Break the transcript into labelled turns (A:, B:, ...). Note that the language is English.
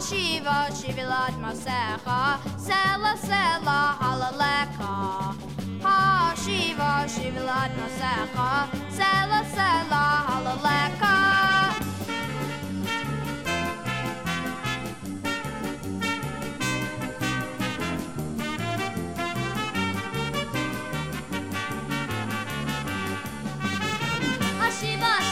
A: Shiva, Shivilad Masecha, Sela, Sela, Halaleka. Ha, Shiva, Shivilad Masecha, Sela, Sela, Halaleka. Shiva,